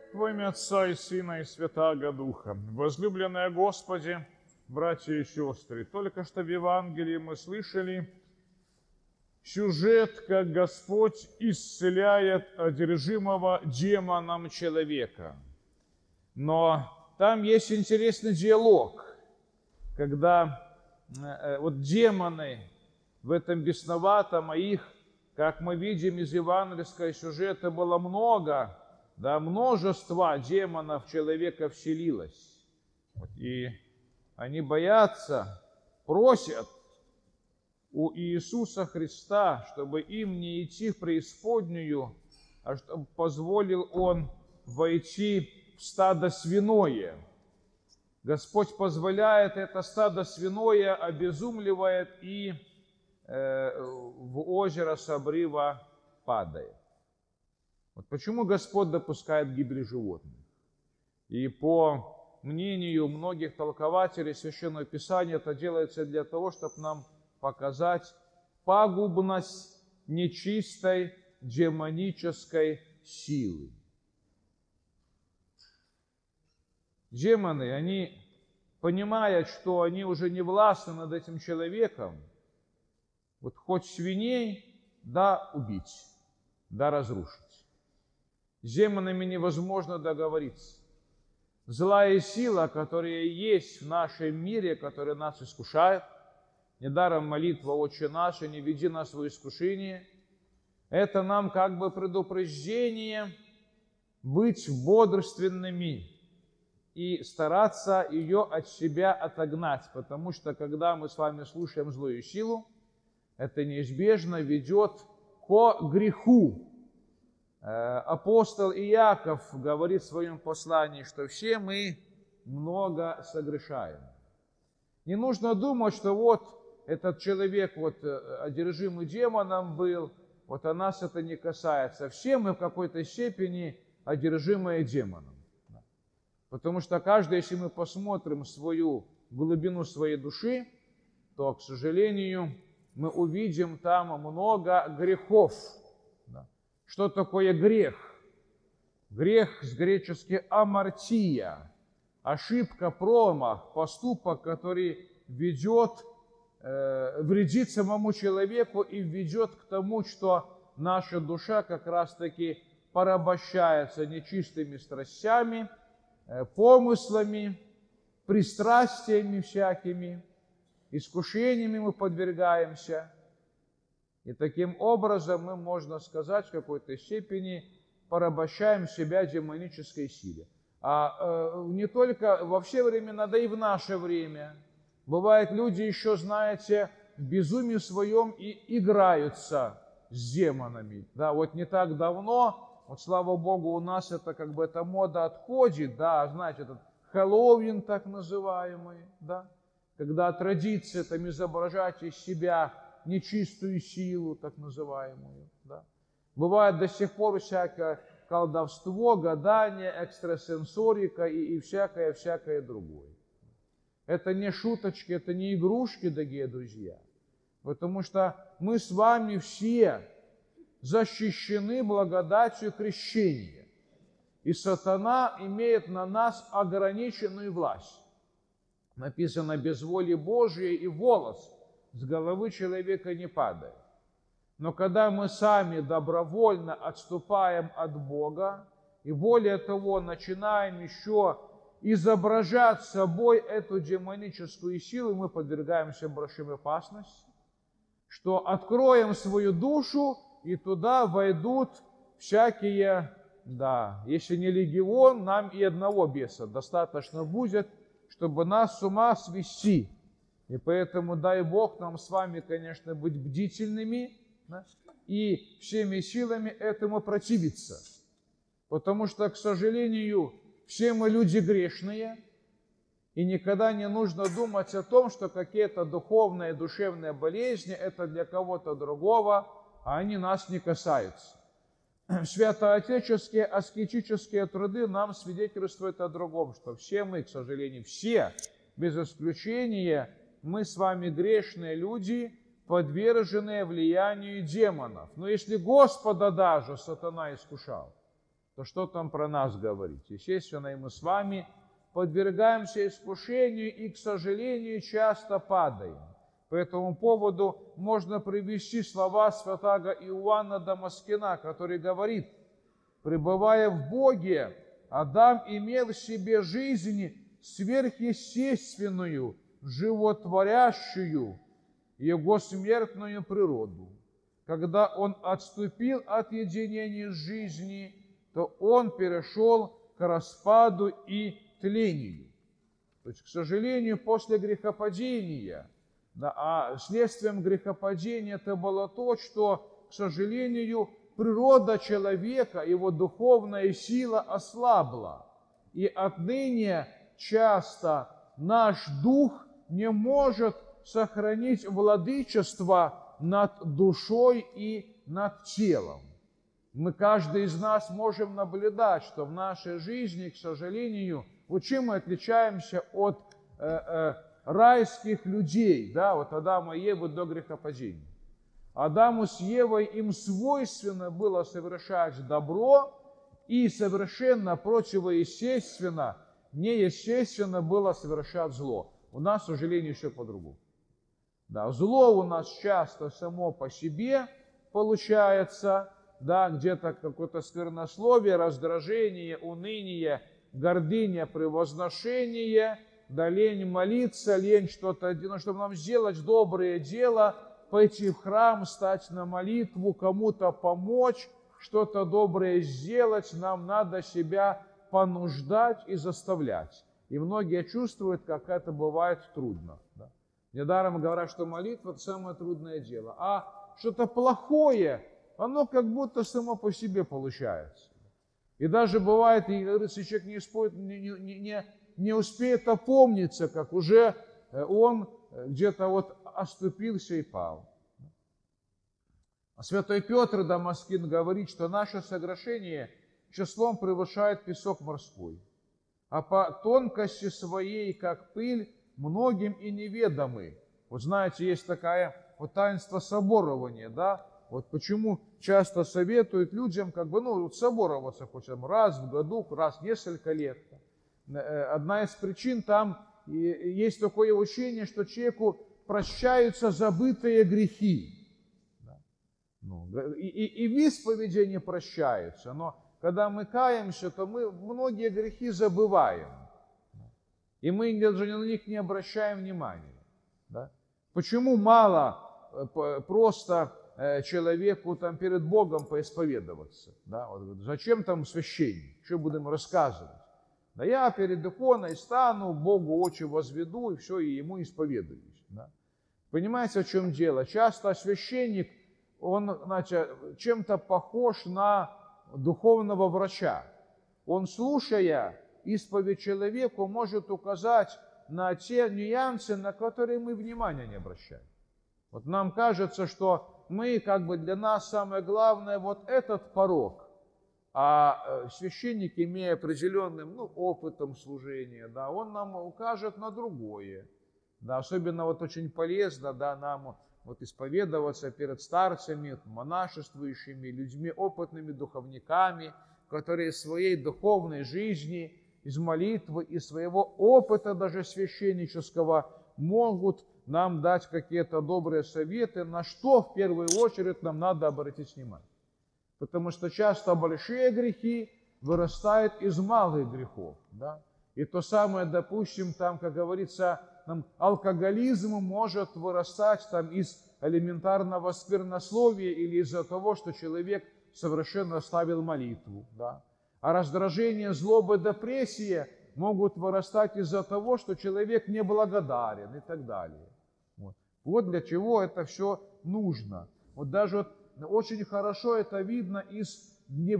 Во имя Отца и Сына и Святаго Духа. Возлюбленные Господи, братья и сестры, только что в Евангелии мы слышали сюжет, как Господь исцеляет одержимого демоном человека. Но там есть интересный диалог, когда вот демоны в этом бесноватом, а их, как мы видим из евангельского сюжета, было много, да, множество демонов в человека вселилось. И они боятся, просят у Иисуса Христа, чтобы им не идти в преисподнюю, а чтобы позволил Он войти в стадо свиное. Господь позволяет это стадо свиное, обезумливает и в озеро с обрыва падает. Вот почему Господь допускает гибель животных. И по мнению многих толкователей Священного Писания, это делается для того, чтобы нам показать пагубность нечистой демонической силы. Демоны, они понимают, что они уже не властны над этим человеком, вот хоть свиней, да убить, да разрушить. С демонами невозможно договориться. Злая сила, которая есть в нашем мире, которая нас искушает, недаром молитва «Отче наш, не веди нас в искушение», это нам как бы предупреждение быть бодрственными и стараться ее от себя отогнать, потому что когда мы с вами слушаем злую силу, это неизбежно ведет ко греху. Апостол Иаков говорит в своем послании, что все мы много согрешаем. Не нужно думать, что вот этот человек вот одержимый демоном был, вот а нас это не касается. Все мы в какой-то степени одержимые демоном. Потому что каждый, если мы посмотрим свою глубину своей души, то, к сожалению, мы увидим там много грехов. Что такое грех? Грех с гречески амартия, ошибка, промах, поступок, который вредит самому человеку и ведет к тому, что наша душа как раз-таки порабощается нечистыми страстями, помыслами, пристрастиями всякими, искушениями мы подвергаемся. И таким образом мы, можно сказать, в какой-то степени порабощаем себя демонической силе. А не только во все времена, да и в наше время. Бывает, люди еще, знаете, в безумии своем и играются с демонами. Да, вот не так давно, вот слава Богу, у нас это как бы эта мода отходит, да, знаете, этот Хэллоуин так называемый, да, когда традиция там изображать из себя нечистую силу, так называемую. Да. Бывает до сих пор всякое колдовство, гадание, экстрасенсорика и всякое другое. Это не шуточки, это не игрушки, дорогие друзья. Потому что мы с вами все защищены благодатью крещения. И сатана имеет на нас ограниченную власть. Написано, без воли Божьей и волос с головы человека не падает. Но когда мы сами добровольно отступаем от Бога, и более того, начинаем еще изображать собой эту демоническую силу, мы подвергаемся большой опасности, что откроем свою душу, и туда войдут всякие, да, если не легион, нам и одного беса достаточно будет, чтобы нас с ума свести. И поэтому дай Бог нам с вами, конечно, быть бдительными, да, и всеми силами этому противиться. Потому что, к сожалению, все мы люди грешные, и никогда не нужно думать о том, что какие-то духовные, душевные болезни – это для кого-то другого, а они нас не касаются. Святоотеческие, аскетические труды нам свидетельствуют о другом, что все мы, к сожалению, все, без исключения, мы с вами грешные люди, подверженные влиянию демонов. Но если Господа даже сатана искушал, то что там про нас говорить? Естественно, и мы с вами подвергаемся искушению и, к сожалению, часто падаем. По этому поводу можно привести слова святаго Иоанна Дамаскина, который говорит: «Пребывая в Боге, Адам имел в себе жизнь сверхъестественную, животворящую его смертную природу. Когда он отступил от единения с жизнью, то он перешел к распаду и тлению». То есть, к сожалению, после грехопадения, да, а следствием грехопадения это было то, что, к сожалению, природа человека, его духовная сила ослабла. И отныне часто наш дух не может сохранить владычество над душой и над телом. Мы, каждый из нас, можем наблюдать, что в нашей жизни, к сожалению, вот чем мы отличаемся от райских людей, да, вот Адама и Евы до грехопадения. Адаму с Евой им свойственно было совершать добро, и совершенно противоестественно, неестественно было совершать зло. У нас, к сожалению, все по-другому. Да, зло у нас часто само по себе получается, да, где-то какое-то сквернословие, раздражение, уныние, гордыня, превозношение, да, лень молиться, лень что-то, ну, чтобы нам сделать доброе дело, пойти в храм, стать на молитву, кому-то помочь, что-то доброе сделать, нам надо себя понуждать и заставлять. И многие чувствуют, как это бывает трудно. Да. Недаром говорят, что молитва – это самое трудное дело. А что-то плохое, оно как будто само по себе получается. И даже бывает, если человек не успеет опомниться, как уже он где-то вот оступился и пал. А святой Петр Дамаскин говорит, что наше согрешение числом превышает песок морской, а по тонкости своей, как пыль, многим и неведомы. Вот знаете, есть такое вот таинство соборования, да? Вот почему часто советуют людям, как бы, ну, собороваться хоть раз в году, раз в несколько лет. Одна из причин там есть такое учение, что человеку прощаются забытые грехи. И в исповеди не прощаются, но когда мы каемся, то мы многие грехи забываем. И мы даже на них не обращаем внимания. Да? Почему мало просто человеку там перед Богом поисповедоваться? Да? Вот, зачем там священник? Что будем рассказывать? Да я перед иконой стану, Богу очи возведу, и все, и ему исповедуюсь. Да? Понимаете, в чем дело? Часто священник, он, значит, чем-то похож на духовного врача. Он, слушая исповедь человеку, может указать на те нюансы, на которые мы внимания не обращаем. Вот нам кажется, что мы, как бы для нас самое главное вот этот порог, а священник, имея определенным опытом служения, да, он нам укажет на другое. Да, особенно вот очень полезно, да, нам вот исповедоваться перед старцами, монашествующими людьми, опытными духовниками, которые своей духовной жизни, из молитвы и своего опыта даже священнического могут нам дать какие-то добрые советы, на что в первую очередь нам надо обратить внимание. Потому что часто большие грехи вырастают из малых грехов. Да? И то самое, допустим, там, как говорится, алкоголизм может вырастать там из элементарного сквернословия или из-за того, что человек совершенно оставил молитву. Да? А раздражение, злоба, депрессия могут вырастать из-за того, что человек неблагодарен и так далее. Вот для чего это все нужно. Вот даже вот очень хорошо это видно из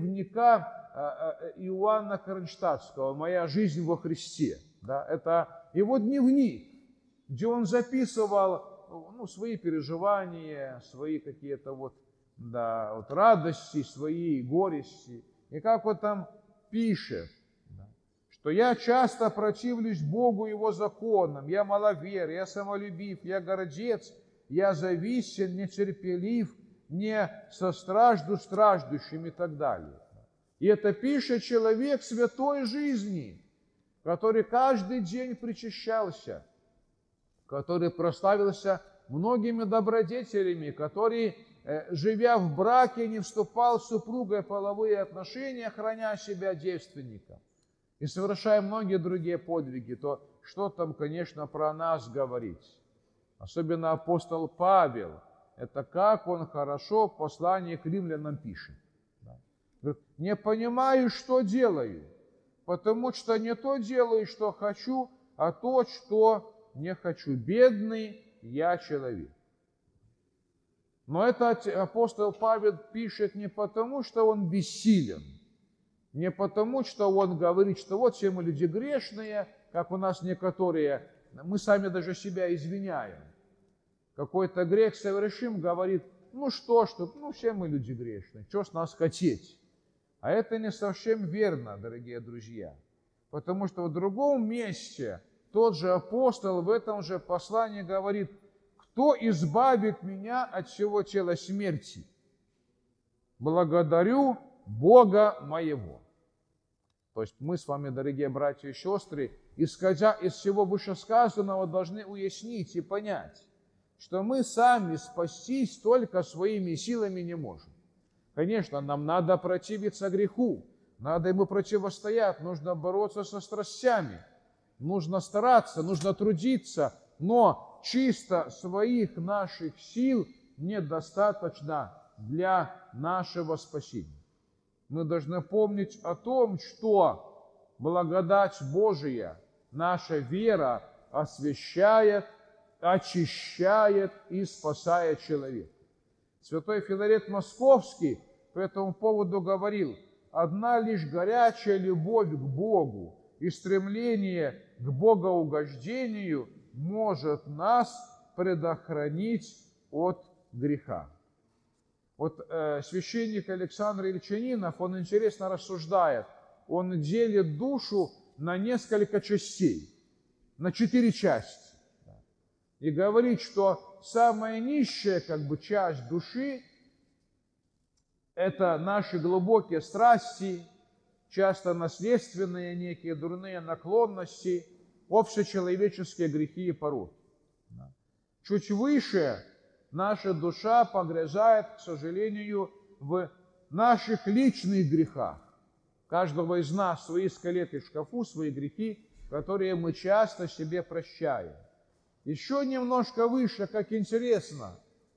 дневника Иоанна Кронштадтского «Моя жизнь во Христе». Да? Это его дневник, где он записывал свои переживания, свои какие-то вот радости, свои горести. И как он там пишет, что я часто противлюсь Богу и Его законам, я маловер, я самолюбив, я гордец, я зависен, нетерпелив, не состражду страждущим и так далее. И это пишет человек святой жизни, который каждый день причащался, который прославился многими добродетелями, который, живя в браке, не вступал с супругой в половые отношения, храня себя девственником, и совершая многие другие подвиги, то что там, конечно, про нас говорить? Особенно апостол Павел, это как он хорошо в послании к римлянам пишет. Говорит, не понимаю, что делаю, потому что не то делаю, что хочу, а то, что не хочу. Бедный я человек. Но это апостол Павел пишет не потому, что он бессилен, не потому, что он говорит, что вот все мы люди грешные, как у нас некоторые, мы сами даже себя извиняем. Какой-то грех совершим, говорит, ну все мы люди грешные, что с нас хотеть? А это не совсем верно, дорогие друзья, потому что в другом месте тот же апостол в этом же послании говорит, кто избавит меня от всего тела смерти? Благодарю Бога моего. То есть мы с вами, дорогие братья и сестры, исходя из всего вышесказанного, должны уяснить и понять, что мы сами спастись только своими силами не можем. Конечно, нам надо противиться греху, надо ему противостоять, нужно бороться со страстями, нужно стараться, нужно трудиться, но чисто своих наших сил недостаточно для нашего спасения. Мы должны помнить о том, что благодать Божия, наша вера освящает, очищает и спасает человека. Святой Филарет Московский по этому поводу говорил, одна лишь горячая любовь к Богу и стремление к богоугождению может нас предохранить от греха. Вот священник Александр Ильчанинов, он интересно рассуждает, он делит душу на несколько частей, на 4 части. И говорит, что самая низшая часть души – это наши глубокие страсти, часто наследственные некие дурные наклонности, общечеловеческие грехи и пороки. Чуть выше наша душа погрязает, к сожалению, в наших личных грехах. У каждого из нас свои скелеты в шкафу, свои грехи, которые мы часто себе прощаем. Еще немножко выше, как интересно,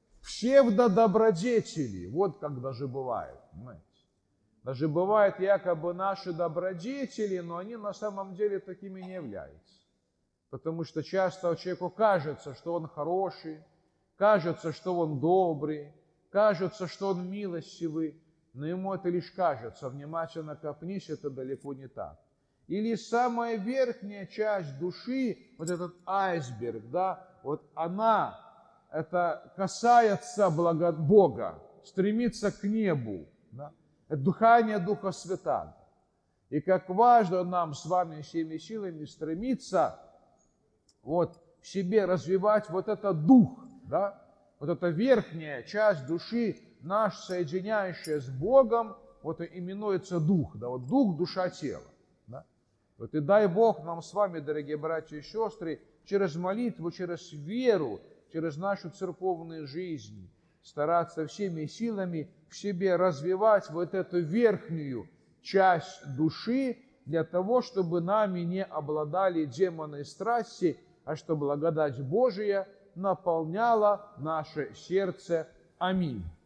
псевдодобродетели. Вот как даже бывает, понимаете? Даже бывают якобы наши добродетели, но они на самом деле такими не являются. Потому что часто человеку кажется, что он хороший, кажется, что он добрый, кажется, что он милостивый, но ему это лишь кажется. Внимательно копнись, это далеко не так. Или самая верхняя часть души, вот этот айсберг, да, вот она, это касается Бога, стремится к небу, да, это дыхание Духа Святаго. И как важно нам с вами всеми силами стремиться вот в себе развивать вот этот дух, да, вот эта верхняя часть души, наш соединяющая с Богом, вот и именуется дух, да, вот дух, душа, тело. Вот и дай Бог нам с вами, дорогие братья и сестры, через молитву, через веру, через нашу церковную жизнь стараться всеми силами в себе развивать вот эту верхнюю часть души для того, чтобы нами не обладали демоны страсти, а чтобы благодать Божия наполняла наше сердце. Аминь.